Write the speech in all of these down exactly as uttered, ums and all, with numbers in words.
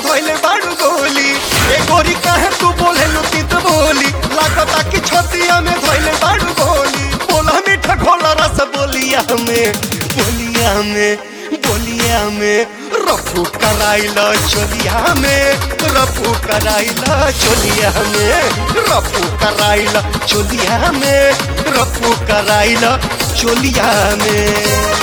धोइले बाड़ू गोली ए गोरी काहे तू बोले लुती तो बोली लागता कि छतिया में धोइले बाड़ू गोली बोला मीठा घोला रस बोलिया में बोलिया में बोलिया में रफू कराइला चोलिया में रफू कराइला चोलिया में रफू कराइला चोलिया में रफू कराइला चोलिया में।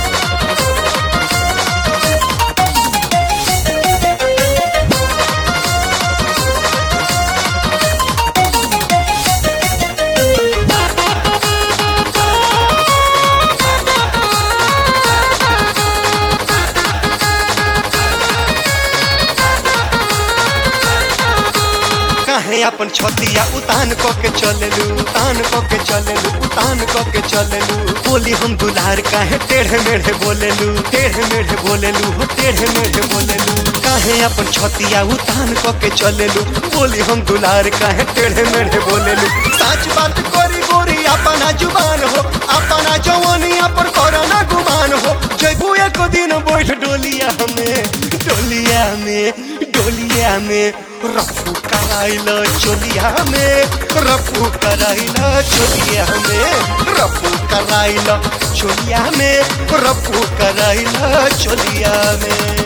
काहे अपन छतिया उतान क के चलेलू उतान क के चलेलू उतान क के चलेलू बोली हम दुलार काहे टेढ़े मेढ़े बोलेलू टेढ़े मेढ़े बोलेलू हो टेढ़े मेढ़े बोलेलू काहे अपन छतिया उतान क के चलेलू बोली हम दुलार काहे टेढ़े मेढ़े बोलेलू सच बात करी गोरी अपना जुबान हो अपना जवानिया पर करना गुमान हो जइबू एक दिन बैठ डोलिया में डोलिया में डोलिया में रफू कराइला चोलिया में रफू कराइला चोलिया में रफू कराइला चोलिया में रफू कराइला चोलिया में।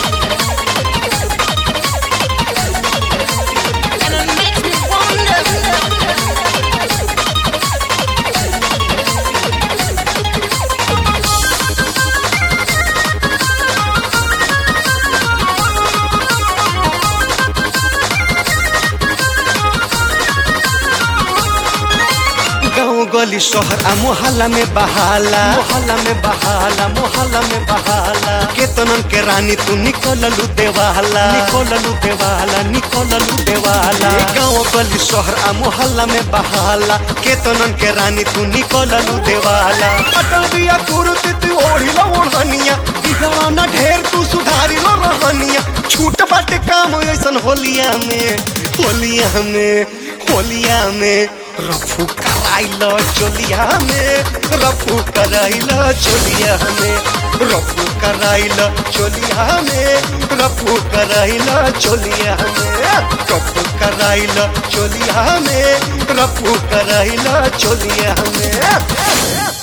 गली शहर आ मोहल्ला में बहाला मोहल्ला में बहाला मोहल्ला में बहाला केतनन के रानी तू निकललू देवाला निकललू देवाला निकललू देवाला गाँव गली शहर आ मोहल्ला में बहाला केतनन के रानी तू निकललू देवाला अटल बिया कुर्ती तू ओढ़िला ओढ़निया बिगड़ाना ढेर तू सुधारिलो रहनिया छूट बाटे काम ऐसन होलिया में होलिया में होलिया में रफू कराइला चोलिया में रफू कराइला चोलिया में रफू कराइला चोलिया में रफू कराइला चोलिया में रफू कराइला चोलिया में रफू कराइला चोलिया में।